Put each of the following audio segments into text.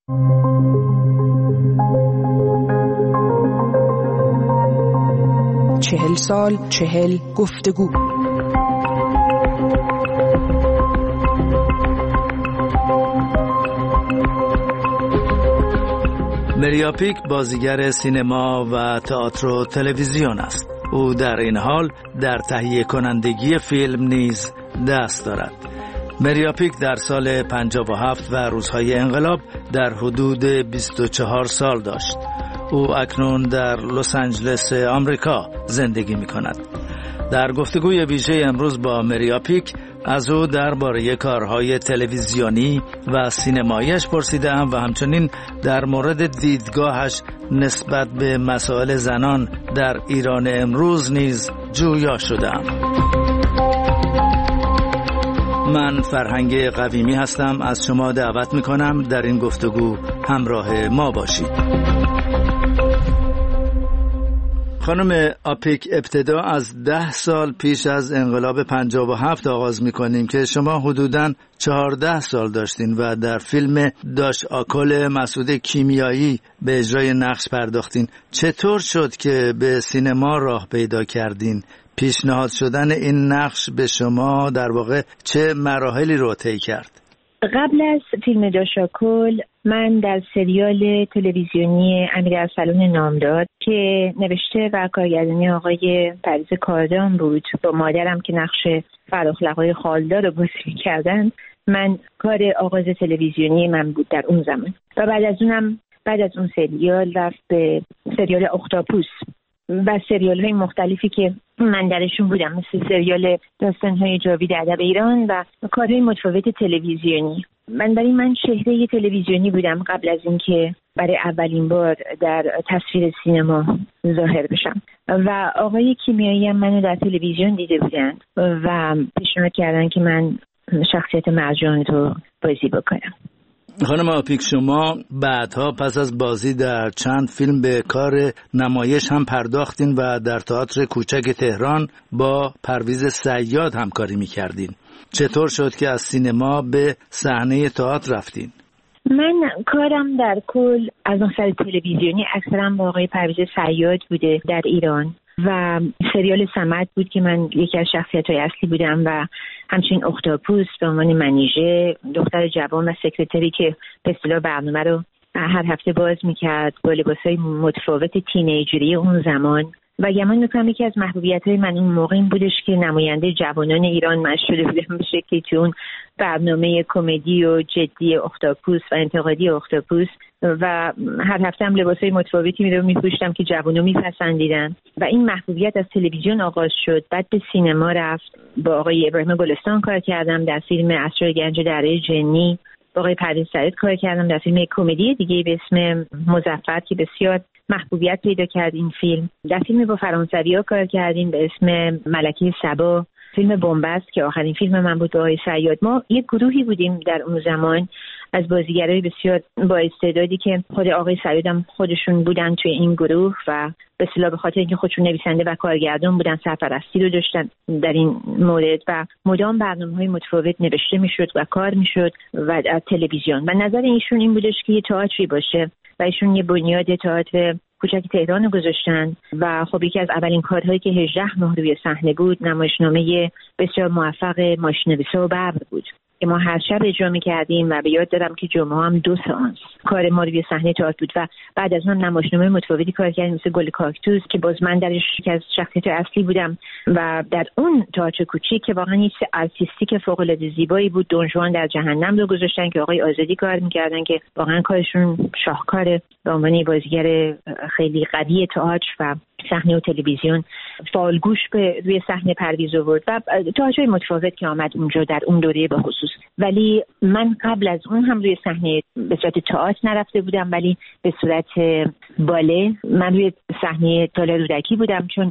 چهل سال 40 گفتگو. مریا پیک بازیگر سینما و تئاتر و تلویزیون است. او در این حال در تهیه کنندگی فیلم نیز دست دارد. مریا پیک در سال 57 و روزهای انقلاب در حدود 24 سال داشت. او اکنون در لس آنجلس آمریکا زندگی می کند. در گفتگوی ویژه امروز با مریا پیک از او درباره کارهای تلویزیونی و سینماییش پرسیدم و همچنین در مورد دیدگاهش نسبت به مسائل زنان در ایران امروز نیز جویا شدم. من فرهنگ قویمی هستم. از شما دعوت میکنم در این گفتگو همراه ما باشید. خانم آپیک، ابتدا از 10 سال پیش از انقلاب 57 آغاز میکنیم که شما حدوداً 14 سال داشتین و در فیلم داش آکل مسعود کیمیایی به اجرای نقش پرداختین. چطور شد که به سینما راه پیدا کردین؟ پیشنهاد شدن این نقش به شما در واقع چه مراحلی رو طی کرد؟ قبل از فیلم داش آکل من در سریال تلویزیونی امیرارسلان نامدار که نوشته و کارگردانی آقای پریز کاردان بود با مادرم که نقش فراخلقای خالدار رو بازی می‌کردن، من کار آغاز تلویزیونی من بود در اون زمان. و بعد از اون سریال رفت به سریال اختاپوس و سریال‌های مختلفی که من درشون بودم، مثل سریال داستان‌های جاوید ادب ایران و کارهای متفاوت تلویزیونی. من چهره تلویزیونی بودم قبل از اینکه برای اولین بار در تصویر سینما ظاهر بشم و آقای کیمیایی هم منو در تلویزیون دیده بودن و پیشنهاد کردن که من شخصیت مرجان رو بازی بکنم. خانم آپیک، شما بعدها پس از بازی در چند فیلم به کار نمایش هم پرداختین و در تئاتر کوچک تهران با پرویز صیاد همکاری می‌کردین. چطور شد که از سینما به صحنه تئاتر رفتین؟ من کارم در کل از نظر تلویزیونی اکثرا با آقای پرویز صیاد بوده در ایران و سریال صمد بود که من یکی از شخصیت‌های اصلی بودم و همچنین اختاپوس به عنوان منیژه، دختر جوان و سکرتری که به اصطلاح برنامه رو هر هفته باز می‌کرد با لباس‌های متفاوت تینیجری اون زمان. و گمان میکنم یکی از محبوبیت‌های من اون موقع این بودش که نماینده جوانان ایران من شده بودم به شکلی که اون برنامه کمدی و جدی اختاپوس و انتقادی اختاپوس و هر هفته هم لباسای متفاوتی می‌پوشیدم که جوانو می‌پسندیدن و این محبوبیت از تلویزیون آغاز شد. بعد به سینما رفت. با آقای ابراهیم گلستان کار کردم در فیلم اسرار گنج دره جنی. با آقای پرویز صیاد کار کردم در فیلم کمدی دیگه به اسم مظفر که بسیار محبوبیت پیدا کرد این فیلم. در فیلم با فرانسوی‌ها کار کردیم به اسم ملکه سبا، فیلم بنبست که آخرین فیلم من بود با آقای صیاد. ما یک گروهی بودیم در اون زمان از بازیگرای بسیار با استعدادی که خود آقای صیاد هم خودشون بودن توی این گروه و به اصطلاح به خاطر اینکه خودشون نویسنده و کارگردان بودن سرپرستی رو داشتن در این مورد و مدام برنامه‌های متفاوت نوشته میشد و کار میشد و از تلویزیون. و نظر ایشون این بودش که یه تئاتری باشه و ایشون یه بنیاد تئاتر کوچک تهران رو گذاشتن و خب یکی از اولین کارهایی که 18 ماه روی صحنه بود نمایشنامه بسیار موفق ماشین‌نویسا و ببر بود که ما هر شب اجرا می‌کردیم و به یاد دارم که جمعه هم 2 ساعت کار ما روی صحنه تئاتر بود و بعد از اون نمایشنامه متفاوتی کار کردیم مثل گل کاکتوس که باز من درش یکی از شخصیت اصلی بودم و در اون تئاتر کوچیک که واقعا یه آرتیستیک فوق‌العاده زیبایی بود، دون ژوان در جهنم رو گذاشتن که آقای آزادی کار می‌کردن که واقعا کارشون شاهکاره. به عنوان بازیگر خیلی قوی تئاتر و صحنه و تلویزیون فالگوش به روی صحنه پرویز آورد و تئاتر متفاوت که آمد اونجا در اون دوره به خصوص. ولی من قبل از اون هم روی صحنه به صورت تئاتر نرفته بودم ولی به صورت باله من روی صحنه تالار رودکی بودم چون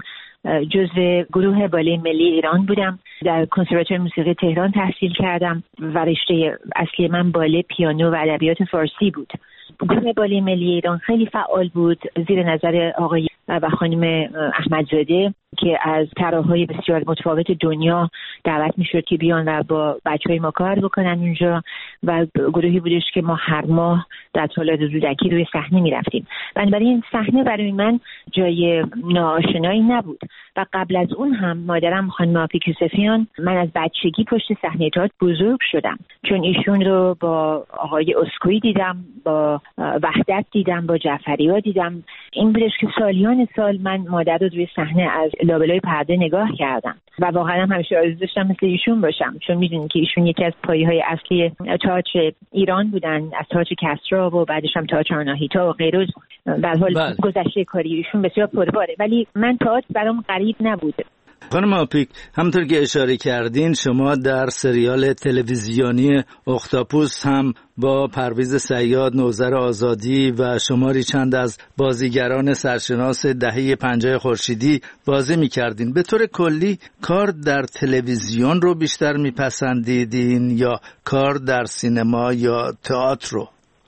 جزو گروه باله ملی ایران بودم. در کنسرواتوار موسیقی تهران تحصیل کردم و رشته اصلی من باله، پیانو و ادبیات فارسی بود. گروه باله ملی ایران خیلی فعال بود زیر نظر آقای و خانم احمدزاده که از طراحهای بسیار متفاوت دنیا دعوت میشد که بیان و با بچهای ما کار بکنن اونجا و گروهی بودش که ما هر ماه در تولد رودکی روی صحنه میرفتیم. بنابراین صحنه برای من جای ناآشنایی نبود و قبل از اون هم مادرم خانم آپیک یوسفیان، من از بچگی پشت صحنه تئاتر بزرگ شدم، چون ایشون رو با آقای اسکوئی دیدم، با وحدت دیدم، با جعفری‌ها دیدم. این بودش که سالیان سال من مادر رو روی صحنه از لابلای پرده نگاه کردم و واقعا همیشه آرزو داشتم مثل ایشون باشم، چون میدونید که ایشون یکی از پایه‌های اصلی تئاتر ایران بودن، از تئاتر کسری و بعدش هم تئاتر آناهیتا و غیره. در حال گذشته کاری ایشون بسیار پرباره، ولی من تئاتر برام غریب نبود. خانم آپیک، همونطور که اشاره کردین شما در سریال تلویزیونی اختاپوس هم با پرویز صیاد، نوذر آزادی و شماری چند از بازیگران سرشناس دهه 50 خورشیدی بازی می‌کردین. به طور کلی کار در تلویزیون رو بیشتر می‌پسندیدین یا کار در سینما یا تئاتر رو؟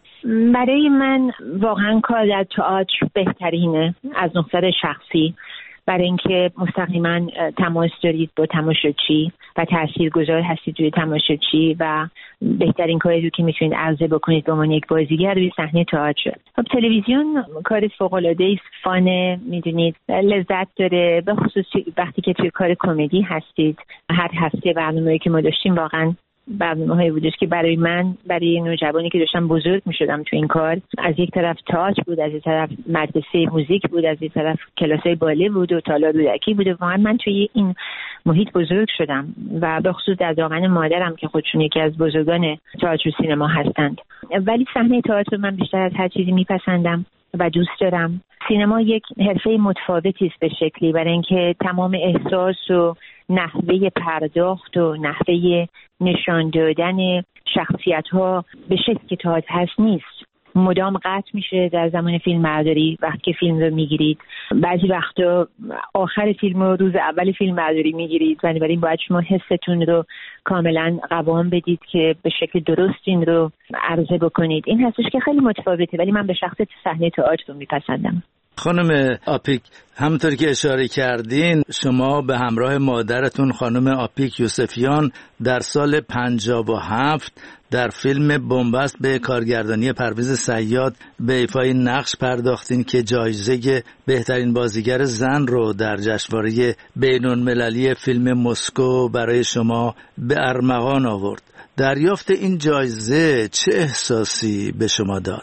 برای من واقعا کار در تئاتر بهترینه از نظر شخصی، برای اینکه مستقیما تماس دارید با تماشاچی و تاثیرگذار هستید روی تماشاچی و بهترین کاری رو که میتونید عرضه بکنید به عنوان یک بازیگر روی صحنه تئاتر. خب تلویزیون کار فوق‌العاده است، فانه، میدونید لذت داره، به خصوص وقتی که توی کار کمدی هستید. هر هفته برنامه‌ای که ما داشتیم واقعا برنامه‌هایی بودش که برای من، برای نوجوانی که داشتم بزرگ می‌شدم تو این کار، از یک طرف تئاتر بود، از یک طرف مدرسه موزیک بود، از یک طرف کلاسای بالت بود و تالار رودکی بود. واقعا من توی این محیط بزرگ شدم و به خصوص در دامن مادرم که خودشون یکی از بزرگان تئاتر و سینما هستند. ولی صحنه تئاتر من بیشتر از هر چیزی میپسندم و دوست دارم. سینما یک حرفه متفاوتی است به شکلی، برای اینکه تمام احساس و نحوه پرداخت و نحوه نشان دادن شخصیت‌ها به شکلی که تئاتر هست نیست. مدام قطع میشه در زمان فیلم برداری وقتی که فیلم رو میگیرید. بعضی وقتا آخر فیلم رو روز اول فیلم برداری میگیرید، بنابراین باید شما حستون رو کاملا قوام بدید که به شکل درست این رو عرضه بکنید. این هستش که خیلی متفاوته، ولی من به شخص صحنه تئاتر رو میپسندم. خانم آپیک، همونطور که اشاره کردین شما به همراه مادرتون خانم آپیک یوسفیان در سال 57 در فیلم بنبست به کارگردانی پرویز صیاد به ایفای نقش پرداختین که جایزه بهترین بازیگر زن رو در جشنواره بین‌المللی فیلم مسکو برای شما به ارمغان آورد. دریافت این جایزه چه احساسی به شما داد؟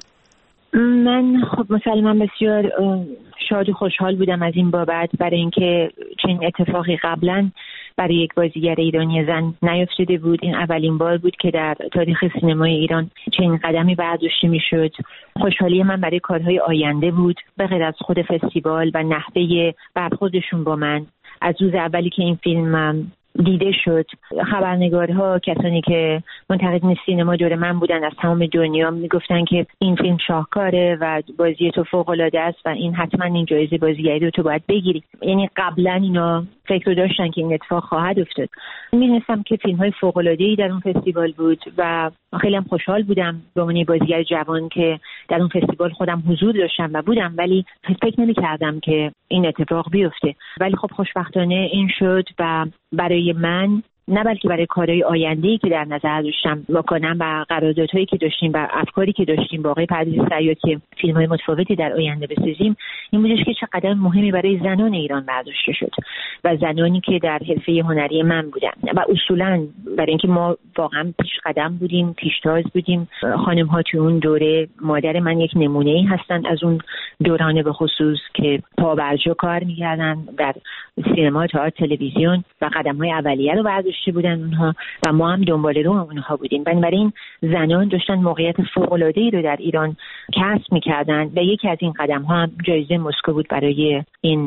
من خب مسلماً بسیار شاد و خوشحال بودم از این بابت، برای اینکه چنین اتفاقی قبلاً برای یک بازیگر ایرانی زن نیفتاده بود. این اولین بار بود که در تاریخ سینمای ایران چنین قدمی برداشته میشد. خوشحالی من برای کارهای آینده بود، به غیر از خود فستیوال و نحوه برخوردشون با من. از روز اولی که این فیلم دیده شد، خبرنگارها، کسانی که منتقدین سینما دور من بودن از تمام دنیا میگفتن که این فیلم شاهکاره و بازی تو فوق‌العاده است و این حتما این جایزه بازیگری رو تو باید بگیری. یعنی قبلا اینا فکر رو داشتن که این اتفاق خواهد افتاد. می‌دونستم که فیلم‌های فوق‌العاده‌ای در اون فستیوال بود و خیلی هم خوشحال بودم به عنوان بازیگر جوان که در اون فستیوال خودم حضور داشتم و بودم، ولی فکر نمی‌کردم که این اتفاق بیفته. ولی خب خوشبختانه این شد و برای من، نه بلکه برای کارهای آینده‌ای که در نظر داشتم بکنم و قراردادهایی که داشتیم و افکاری که داشتیم با آقای پرویز صیاد که فیلم‌های متفاوتی در آینده بسازیم، این بودش که چه قدم مهمی برای زنان ایران برداشته شد و زنانی که در حرفه هنری من بودن و اصولاً برای اینکه ما واقعا پیش قدم بودیم، پیشتاز بودیم. خانم‌ها تو اون دوره، مادر من یک نمونه‌ای هستن از اون دوران به خصوص که پابرجا کار می‌کردن در سینما، تئاتر، تلویزیون و قدم‌های اولیه رو برداشته بودن اونها و ما هم دنبال رو اونها بودیم. بنابراین زنان داشتن موقعیت فوق‌العاده‌ای رو در ایران کسب می‌کردن و یکی از این قدم‌ها هم جایزه مسکو بود برای این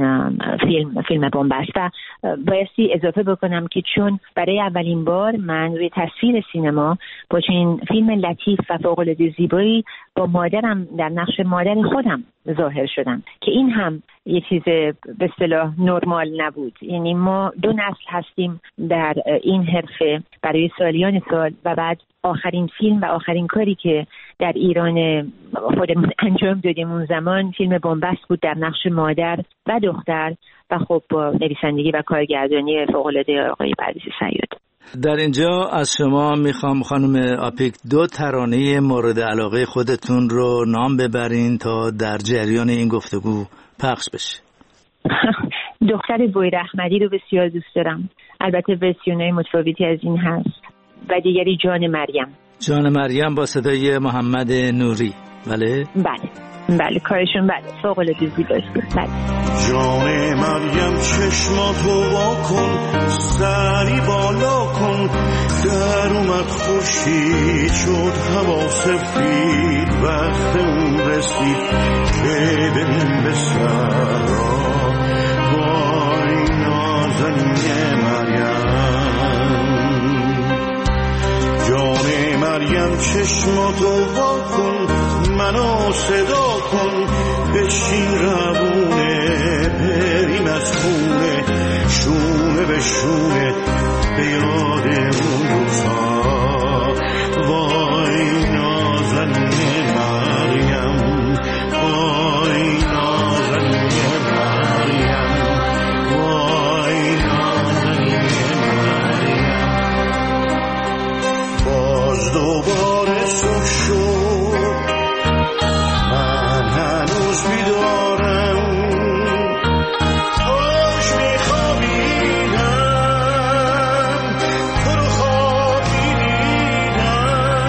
فیلم بنبست. و بایستی اضافه بکنم که چون برای اولین بار من روی تصویر سینما با چنین فیلم لطیف و فوق‌العاده زیبایی با مادرم در نقش مادر خودم ظاهر شدم که این هم یه چیز به اصطلاح نرمال نبود. یعنی ما دو نسل هستیم در این حرفه برای سالیان سال و بعد آخرین فیلم و آخرین کاری که در ایران خودمون انجام دادیم اون زمان فیلم بنبست بود در نقش مادر و دختر و خب با نویسندگی و کارگردانی فوق‌العاده آقای پرویز صیاد. در اینجا از شما میخوام خانم آپیک 2 ترانه مورد علاقه خودتون رو نام ببرین تا در جریان این گفتگو پخش بشه. دختر بویر احمدی رو بسیار دوست دارم، البته ورسیونای متفاوتی از این هست، و دیگری جان مریم. جان مریم با صدای محمد نوری. بله بله کارشون فوق‌العاده زیباست. بله. جان مریم چشماتو وا کن، سری بالا کن، در اومد خورشید شد هوا سفید، وقت اون رسید که بریم به صحرا، وای نازنین مریم. جان مریم چشماتو وا کن، منو صدا کن، بشین روونه، بریم از خونه، شونه به شونه، به یاد اون روزها، وای نازنین مریم، وای نازنین مریم، وای نازنین مریم. باز دوباره صبح شد، من هنوز بیدارم، کاش میخوابیدم، تو رو خوابی دیدم،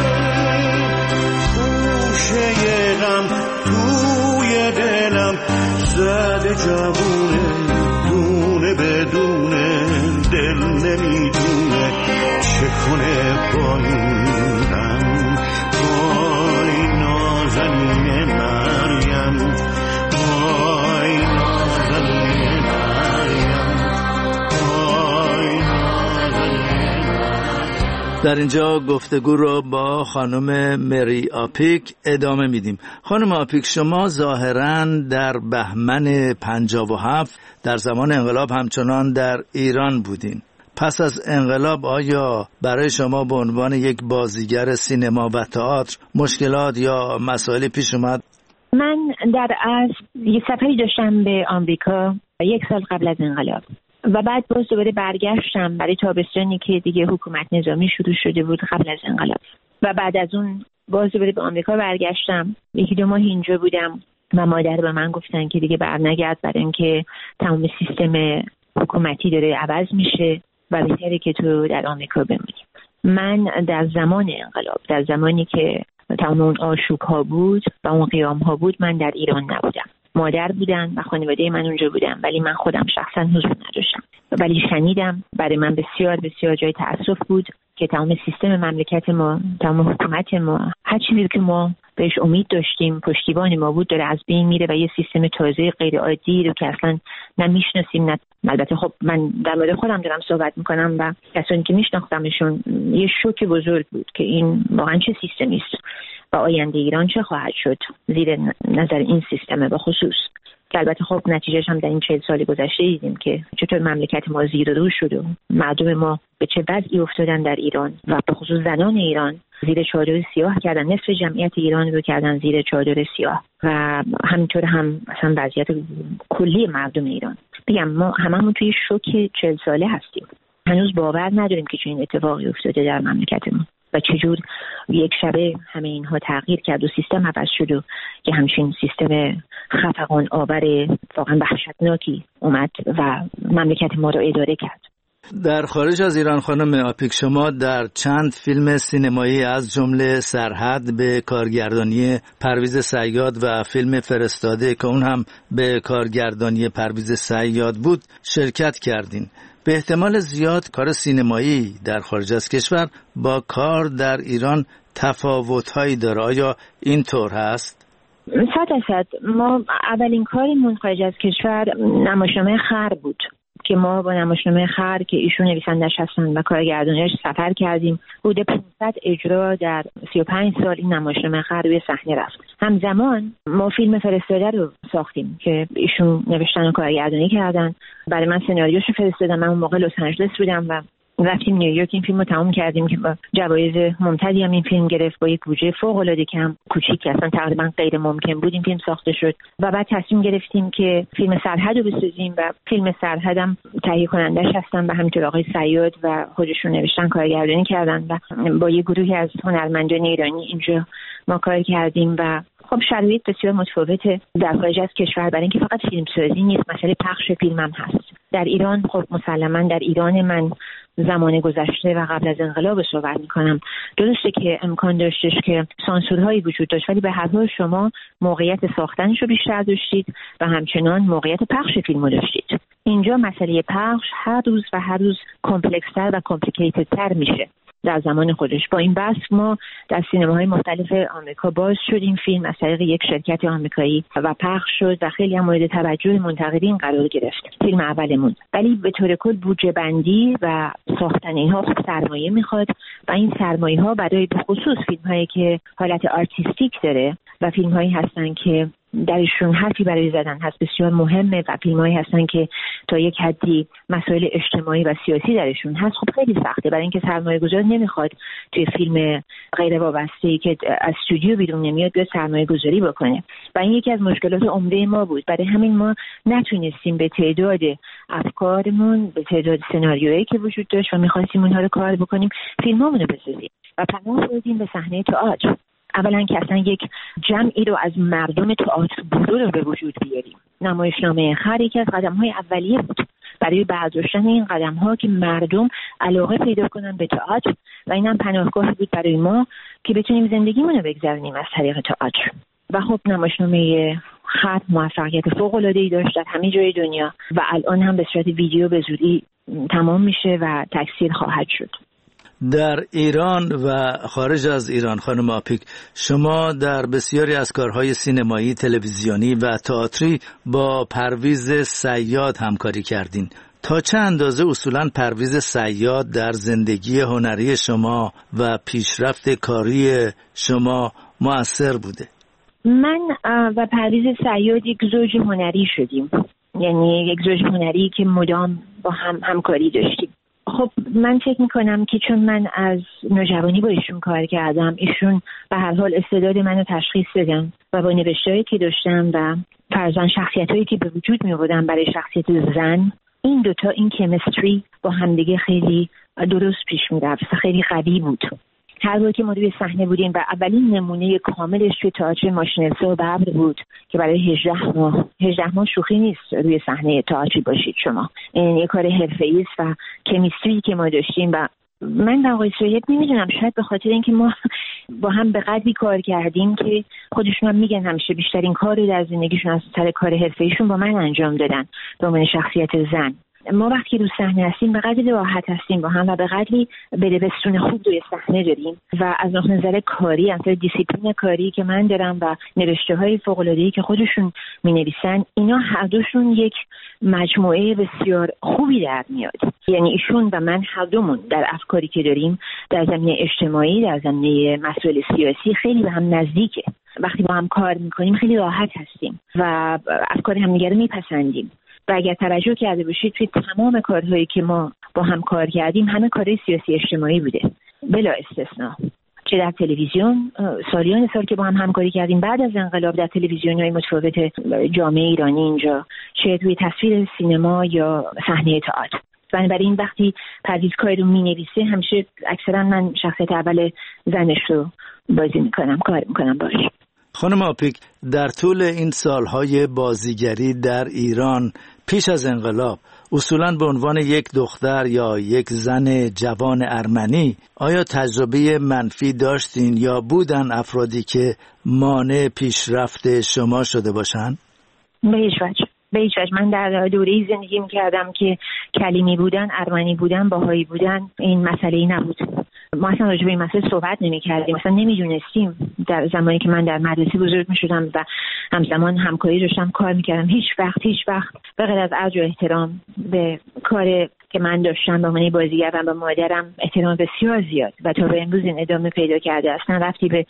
گوشه غم توی دلم زده جوونه، دونه بدونه، دل نمیدونه چه کنه با این غم، وای نازنین مریم، وای نازنین مریم، وای نازنین مریم. در اینجا گفتگو رو با خانم مری آپیک ادامه میدیم. خانم آپیک، شما ظاهراً در بهمن 57 در زمان انقلاب همچنان در ایران بودین. پس از انقلاب آیا برای شما به عنوان یک بازیگر سینما و تئاتر مشکلات یا مسائلی پیش اومد؟ من در اصل یه سفری داشتم به آمریکا 1 سال قبل از انقلاب و بعد باز دوباره برگشتم برای تابستانی که دیگه حکومت نظامی شروع شده بود قبل از انقلاب، و بعد از اون باز دوباره به آمریکا برگشتم. 1-2 ماه اینجا بودم و مادر به من گفتن که دیگه برنگرد، برای اینکه تمام سیستم حکومتی داره عوض میشه و بهتره که تو در آمریکا بمونی. من در زمان انقلاب، در زمانی که تمام اون آشوب ها بود و اون قیام ها بود، من در ایران نبودم. مادر بودن و خانواده من اونجا بودن، ولی من خودم شخصا حضور نداشتم. ولی شنیدم، برای من بسیار بسیار جای تأسف بود که تمام سیستم مملکت ما، تمام حکومت ما، هر چیزی که ما بهش امید داشتیم، پشتیبان ما بود، داره از بین میره و یه سیستم تازه غیر عادی رو که اصلا نمیشناسیم. البته خب من در مورد خودم دارم صحبت میکنم و کسانی که میشناختمشون، یه شوک بزرگ بود که این واقعا چه سیستمی است و آینده ایران چه خواهد شد زیر نظر این سیستم به خصوص، که البته خب نتیجهش هم در این 40 سال گذشته دیدیم که چطور مملکت ما زیر و رو شد و مردم ما به چه وضعی افتادن در ایران و به خصوص زنان ایران زیر چادر سیاه کردن، نصف جمعیت ایران رو کردن زیر چادر سیاه و همینطور هم مثلا وضعیت کلی مردم ایران. بگم ما هممون توی شوک 40 ساله هستیم، هنوز باور نداریم که چنین اتفاقی افتاده در مملکت ما و چجور یک شبه همه اینها تغییر کرد و سیستم عوض شد و که همچین سیستم خفقان آور واقعا وحشتناکی اومد و مملکت ما رو اداره کرد. در خارج از ایران خانم آپیک، شما در چند فیلم سینمایی از جمله سرحد به کارگردانی پرویز صیاد و فیلم فرستاده که اون هم به کارگردانی پرویز صیاد بود شرکت کردین. به احتمال زیاد کار سینمایی در خارج از کشور با کار در ایران تفاوت‌هایی داره. آیا این طور هست؟ 100%. ما اولین کارمون خارج از کشور نمایشنامه خر بود که ما با نمایشنامه خر که ایشون نویسندش هستن و کارگردانیش سفر کردیم. حدود 500 اجرا در 35 سال این نمایشنامه خر روی صحنه رفت. همزمان ما فیلم فرستاده رو ساختیم که ایشون نوشتن و کارگردانی کردن. برای من سناریوش فرستادن. من اون موقع لس آنجلس بودم و رفتیم نیویورک، این فیلم رو تمام کردیم که با جوایز ممتازی هم این فیلم گرفت، با یک بودجه فوق‌العاده کم کوچیک که اصلا تقریبا غیر ممکن بود این فیلم ساخته شد. و بعد تصمیم گرفتیم که فیلم سرحد رو بسازیم و فیلم سرحد هم تهیه کنندش هستن و همینطور آقای صیاد و خودشون نوشتن، کارگردانی کردن و با یه گروهی از هنرمندان ایرانی اینجا ما کار کردیم. و خب شرایط بسیار متفاوته در خارج از کشور، برای اینکه فقط فیلم سازی نیست، مسئله پخش فیلم هم هست. در ایران خب مسلماً در ایران من زمان گذشته و قبل از انقلاب صحبت می‌کنم، درسته که امکان داشتش که سانسورهایی وجود داشت، ولی به هر حال شما موقعیت ساختنش رو بیشتر داشتید و همچنان موقعیت پخش فیلم رو داشتید. اینجا مسئله پخش هر روز کمپلکس‌تر و کامپلیکیتدتر میشه در زمان خودش. با این بحث ما در سینماهای مختلف آمریکا باز شدیم، فیلم از طریق یک شرکت آمریکایی و پخش شد و خیلی هم مورد توجه منتقدین قرار گرفت فیلم اولمون. ولی به طور کل بودجه بندی و ساختن اینها خب سرمایه میخواد و این سرمایه ها برای به خصوص فیلم هایی که حالت آرتیستیک داره و فیلم هایی هستن که درشون حرفی برای زدن هست بسیار مهمه و فیلمایی هستن که تا یک حدی مسائل اجتماعی و سیاسی درشون هست، خب خیلی سخته برای اینکه سرمایه گذار نمیخواد توی فیلم غیر وابسته‌ای که از استودیو بیرون نمیاد بیاد سرمایه گذاری بکنه و این یکی از مشکلات عمده ما بود. برای همین ما نتونستیم به تعداد افکارمون، به تعداد سناریویی که وجود داشت و میخواستیم اونها رو کار بکنیم فیلمامون رو بسازیم و پناه بردیم به صحنه تئاتر. اولا که اصلا یک جمعی رو از مردم تئاتر بودو رو به وجود بیاریم. نمایشنامه خر یکی از قدم‌های اولیه بود برای برداشتن این قدم‌ها که مردم علاقه پیدا کنن به تئاتر و اینم پناهگاهی بود برای ما که بتونیم زندگیمون رو بگذرونیم از طریق تئاتر. و خب نمایشنامه خر موفقیت فوق‌العاده‌ای داشت در همه جای دنیا و الان هم به صورت ویدیو به زودی تمام میشه و تکثیر خواهد شد. در ایران و خارج از ایران خانم آپیک، شما در بسیاری از کارهای سینمایی، تلویزیونی و تئاتری با پرویز صیاد همکاری کردین. تا چه اندازه اصولاً پرویز صیاد در زندگی هنری شما و پیشرفت کاری شما مؤثر بوده؟ من و پرویز صیاد یک زوج هنری شدیم، یعنی یک زوج هنری که مدام با هم همکاری داشتیم. خب من فکر میکنم که چون من از نوجوانی با ایشون کار کردم، ایشون به هر حال استعداد منو تشخیص دادن و با نوشته‌هایی که داشتم و فرضاً شخصیتایی که به وجود می‌آوردن برای شخصیت زن، این دوتا این کیمستری با همدیگه خیلی درست پیش می‌رفت، خیلی قوی بود. هر بار که ما روی صحنه بودیم و اولین نمونه کاملش توی تئاتر ماشین‌السا و ببر بود که برای 18 ماه شوخی نیست روی صحنه تئاتری باشید شما. این یک کار حرفه‌ای است و کمیستری که ما داشتیم و من در آقای صیاد نمیدونم، شاید به خاطر اینکه ما با هم به قدری کار کردیم که خودشون هم میگن همیشه بیشترین کار رو در زندگیشون از سر کار حرفه‌ایشون با من انجام دادن به عنوان شخصیت زن. ما وقتی رو صحنه هستیم به قدری راحت هستیم با هم و به قدری بدبستون خوب روی صحنه داریم و از نظر کاری، از نظر دیسیپلین کاری که من دارم و نوشته‌های فوق‌العاده‌ای که خودشون می‌نویسن، اینا هر دوشون یک مجموعه بسیار خوبی در میاد. یعنی ایشون و من هر دومون در افکاری که داریم در زمینه اجتماعی، در زمینه مسائل سیاسی خیلی به هم نزدیکه. وقتی با هم کار می‌کنیم خیلی راحت هستیم و افکار همدیگه رو میپسندیم. و اگر توجه کرده باشید توی تمام کارهایی که ما با هم کار کردیم همه کارهای سیاسی اجتماعی بوده بلا استثنا. چه در تلویزیون سالیان سال که با هم همکاری کردیم بعد از انقلاب در تلویزیون‌های متفاوت جامعه ایرانی اینجا، چه توی تصویر سینما یا صحنه تئاتر. بنابراین وقتی پرویز کاری رو می‌نویسه همیشه اکثرا من شخصیت اول زنش رو بازی می‌کنم، کار می‌کنم باش. خانم آپیک، در طول این سالهای بازیگری در ایران پیش از انقلاب اصولاً به عنوان یک دختر یا یک زن جوان ارمنی آیا تجربه منفی داشتین یا بودن افرادی که مانع پیشرفت شما شده باشن؟ به هیچ وجه. من در دوره‌ای زندگی می‌کردم که کلیمی بودن، ارمنی بودن، باهایی بودن این مسئله‌ای نبود. ما اصلا راجع به این مسئله صحبت نمی‌کردیم، اصلا نمی‌دونستیم. در زمانی که من در مدرسه بزرگ می‌شدم و همزمان همکاری داشتم کار می‌کردم، هیچ وقت به غیر از ارج و احترام به کار که من داشتم به عنوان بازیگر و به مادرم احترام بسیار زیاد و تا به امروز این ادامه پیدا کرده. اصلا رفتی به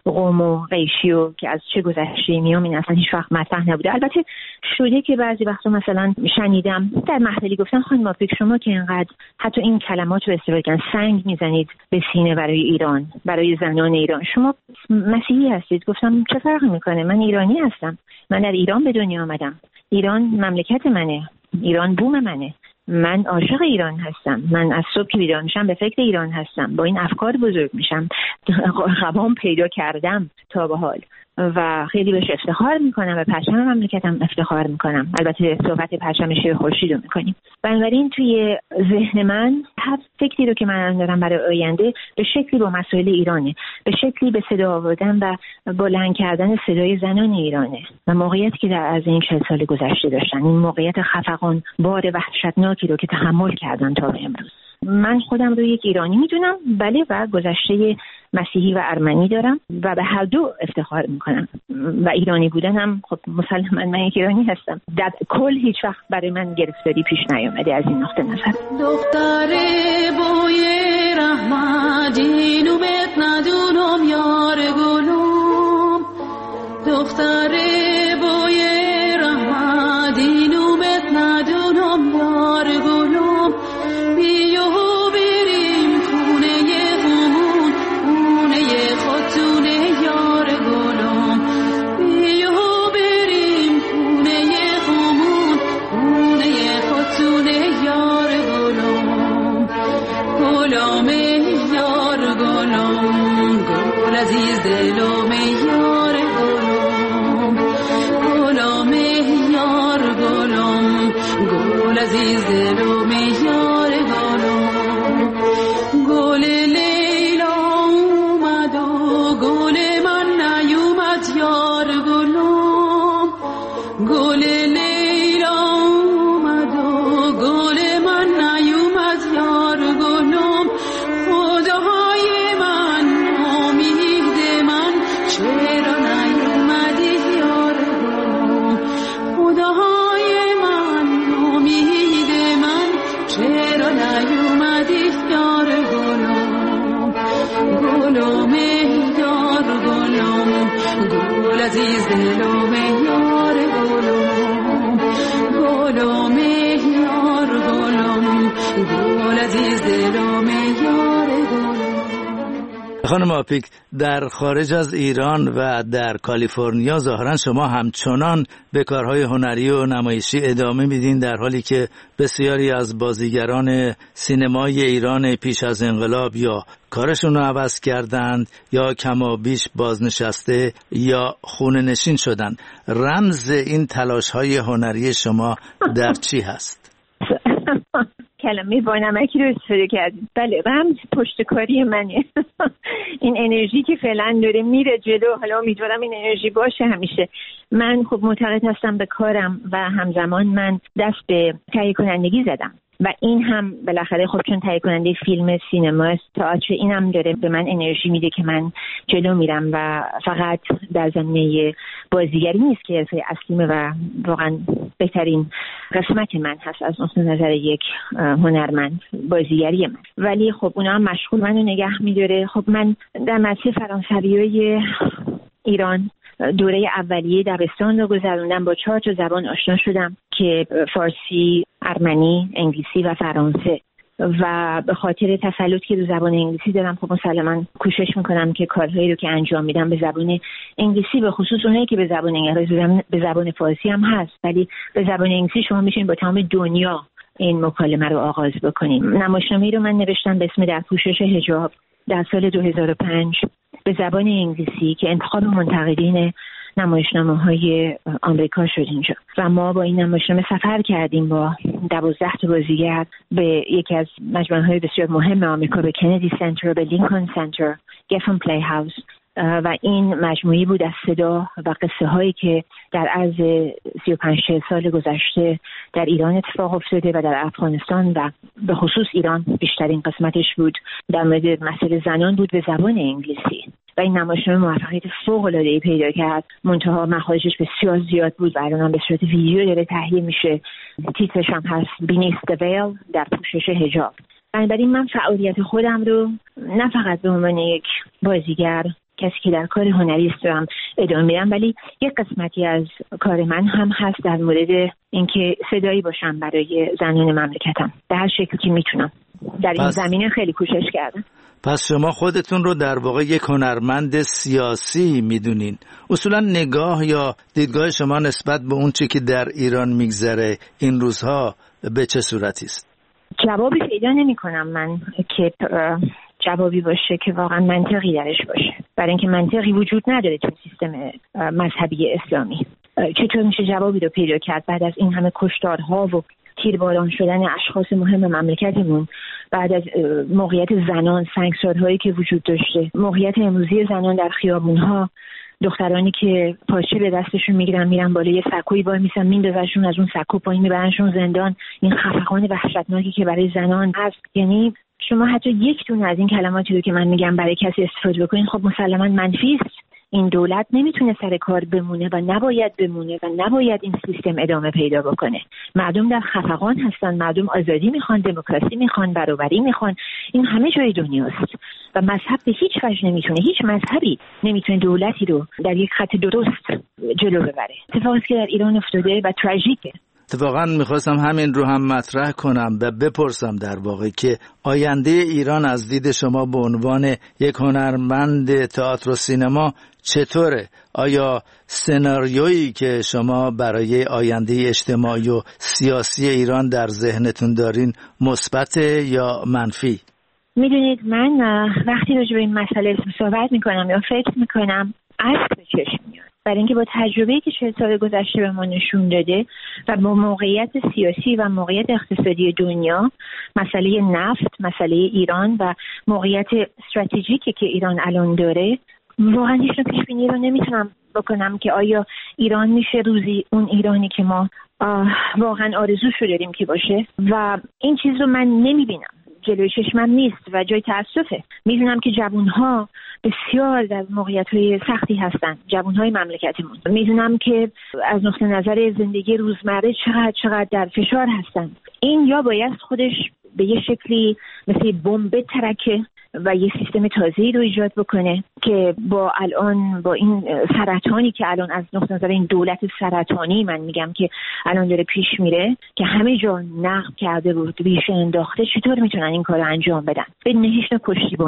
قوم و قیشی که از چه گذشته میام این اصلا هیچ وقت مطرح نبوده. البته شده که بعضی وقتا مثلا شنیدم در محفلی گفتن خانم آپیک شما که اینقدر حتی این کلمات رو استفاده کردن سنگ میزنید به سینه برای ایران، برای زنان ایران، شما مسیحی هستید. گفتم چه فرقی میکنه؟ من ایرانی هستم، من در ایران به دنیا آمدم، ایران مملکت منه، ایران بوم منه، من عاشق ایران هستم، من از صبح که بیدار میشم به فکر ایران هستم، با این افکار بزرگ میشم، قوام پیدا کردم تا به حال و خیلی بهش افتخار میکنم و پرچم مملکتم افتخار میکنم. البته صحبت پرچم شیر خورشید رو میکنیم. بنابراین توی ذهن من هر فکری رو که من دارم برای آینده به شکلی با مسائل ایرانه، به شکلی به صدا آوردن و بلند کردن صدای زنان ایرانه و موقعیتی که از این 40 سال گذشته داشتن، این موقعیت خفقان بار وحشتناکی رو که تحمل کردن تا به امروز. من خودم رو یک ایرانی میدونم، بله، و گذشته مسیحی و ارمنی دارم و به هر دو افتخار میکنم و ایرانی بودنم خب مسلماً من یک ایرانی هستم. در کل هیچ وقت برای من گرفتاری پیش نیامده از این نقطه نظر. دختر بوی رحمتی نوبت ندونم یار گلوم، دختر بوی رحمتی نوبت ندونم یار گلوم، بیو بریم خونه همون خونه خودتونه یار گلوم، بیو بریم خونه همون خونه خودتونه یار گلوم، گلوم یار گلوم، گل عزیز دلوم یار گلوم، گلوم یار گلوم، گل عزیز دلوم یار گلوم، گل لیلا اومد و گل من نیومد یار گلوم، گل لیلا اومد و گل من نیومد یار گلوم، خدای من امید من چرا نیومدی یار گلوم، خدای من امید من چرا نیومدی یار گلوم، گلوم یار گلوم، گل عزیز دلوم یار گلوم، گلوم یار گلوم، گل عزیز دلوم یار گلوم. خانم آپیک، در خارج از ایران و در کالیفرنیا ظاهرا شما همچنان به کارهای هنری و نمایشی ادامه میدین، در حالی که بسیاری از بازیگران سینمای ایران پیش از انقلاب یا کارشون رو عوض کردند یا کمابیش بازنشسته یا خونه نشین شدن. رمز این تلاش‌های هنری شما در چی هست؟ کلمه با نمکی رو استفاده کردید. بله، رمز پشتکاری منه. این انرژی که فعلا داره میره جلو، حالا امیدوارم این انرژی باشه همیشه. من خب معتقد هستم به کارم و همزمان من دست به تهیه کنندگی زدم و این هم بالاخره خب چون تهیه کننده فیلم، سینما، تئاتر، این هم داره به من انرژی میده که من جلو میرم و فقط در زمینه بازیگری نیست که حرفه اصلیمه و واقعا بهترین قسمت من هست از نقطه نظر یک هنرمند، بازیگری من. ولی خب اونا هم مشغول منو نگه میداره. خب من در مدرسه فرانسوی ایران دوره اولیه دبستان رو گذروندم، با 4 زبان آشنا شدم که فارسی، ارمنی، انگلیسی و فرانسه و به خاطر تسلطی که به زبان انگلیسی دارم خب مسلماً کوشش میکنم که کارهایی رو که انجام میدم به زبان انگلیسی، به خصوص اونایی که به زبان انگلیسی به زبان فارسی هم هست ولی به زبان انگلیسی شما میشین با تمام دنیا این مکالمه رو آغاز بکنیم. نمایشنامه‌ای رو من نوشتم به اسم در پوشش حجاب در سال 2005 به زبان انگلیسی که انتخاب منتقدین نمایشنامه‌های آمریکا شد اینجا و ما با این نمایشنامه سفر کردیم با 12 بازیگر به یکی از مجمع‌های بسیار مهم آمریکا، به کندی سنتر، به لینکن سنتر، گفن پلی هاوس و این مجموعی بود از صدا و قصه هایی که در عرض 35 سال گذشته در ایران اتفاق افتاده و در افغانستان و به خصوص ایران بیشترین قسمتش بود در مورد مسئله زنان بود به زبان انگلیسی و این نمایشنامه موفقیت فوق‌العاده‌ای پیدا کرد. منتها مخارجش بسیار زیاد بود و الان به صورت ویدیو داره تهیه میشه. تیترش هم هست Beneath the Veil، در پوشش حجاب. بنابراین من فعالیت خودم رو نه فقط به عنوان یک بازیگر کسی که در کار هنری است هم ادامه میدم، ولی یک قسمتی از کار من هم هست در مورد اینکه صدایی باشم برای زنان مملکتم به هر شکلی که میتونم. در این زمینه خیلی کوشش کردم. پس شما خودتون رو در واقع یک هنرمند سیاسی میدونین. اصولا نگاه یا دیدگاه شما نسبت به اون چی که در ایران میگذره این روزها به چه صورتی است؟ جوابی پیدا نمی کنم من که جوابی باشه که واقعا منطقی درش باشه، برای اینکه منطقی وجود نداره تو سیستم مذهبی اسلامی. چطور میشه جوابی رو پیدا کرد بعد از این همه کشتارها و تیرباران شدن اشخاص مهم مملکتمون، بعد از موقعیت زنان، سنگسارهایی که وجود داشته، موقعیت امروزی زنان در خیابونها، دخترانی که پاچه به دستشون میگیرن میرن بالای سکوی وای میسن میندازشون از اون سکو پایین میبرنشون زندان. این خفقان وحشتناکی که برای زنان هست، یعنی شما حتی یک دونه از این کلماتی رو که من میگم برای کسی استفاده بکنین خب مسلماً منفی است. این دولت نمیتونه سر کار بمونه و نباید بمونه و نباید این سیستم ادامه پیدا بکنه. مردم در خفقان هستن، مردم آزادی میخوان، دموکراسی میخوان، برابری میخوان. این همه جای دنیاست و مذهب به هیچ وجه نمیتونه، هیچ مذهبی نمیتونه دولتی رو در یک خط درست جلو ببره. اتفاقی که در ایران افتاده و تراژیکه. اتفاقا میخواستم همین رو هم مطرح کنم و بپرسم در واقع که آینده ایران از دید شما به عنوان یک هنرمند تئاتر و سینما چطوره؟ آیا سناریویی که شما برای آینده اجتماعی و سیاسی ایران در ذهنتون دارین مثبت یا منفی؟ میدونید من وقتی راجع به این مسئله صحبت میکنم یا فکر میکنم اشک به چشم میاد، برای اینکه با تجربه‌ای که 40 سال گذشته به ما نشون داده و با موقعیت سیاسی و موقعیت اقتصادی دنیا، مسئله نفت، مسئله ایران و موقعیت استراتژیکی که ایران الان داره، واقعا هیچ نوع پیش‌بینی رو نمیتونم بکنم که آیا ایران میشه روزی اون ایرانی که ما واقعا آرزوشو داریم که باشه. و این چیز رو من نمیبینم، جلوی چشمم نیست و جای تأسفه. میدونم که جوانها بسیار در موقعیت‌های سختی هستن، جوانهای مملکتمون. میدونم که از نقطه نظر زندگی روزمره چقدر در فشار هستن. این یا باید خودش به یه شکلی مثل بمب ترکه و یه سیستم تازه‌ای رو ایجاد بکنه که با این سرطانی که الان از نقطه نظر این دولت سرطانی من میگم که الان داره پیش میره که همه جا نقب کرده بود، ریشه انداخته، چطور میتونن این کارو انجام بدن بدون هیچ نوع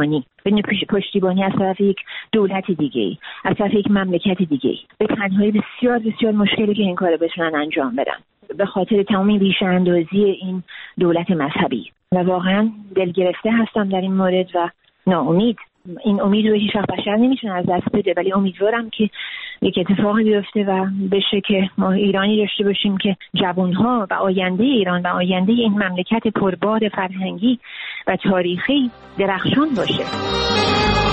پشتیبانی از طرف یک دولت دیگه‌ای، از طرف یک مملکت دیگه‌ای، به تنهایی بسیار بسیار مشکلی که این کارو بتونن انجام بدن به خاطر تمام ریشه اندازی این دولت مذهبی. و واقعا دلگرفته هستم در این مورد و ناامید. این امید رو هیچ وقت بشر نمیتونه از دست بده، ولی امیدوارم که یک اتفاقی بیفته و بشه که ما ایرانی داشته باشیم که جوانها و آینده ایران و آینده این مملکت پربار فرهنگی و تاریخی درخشان باشه.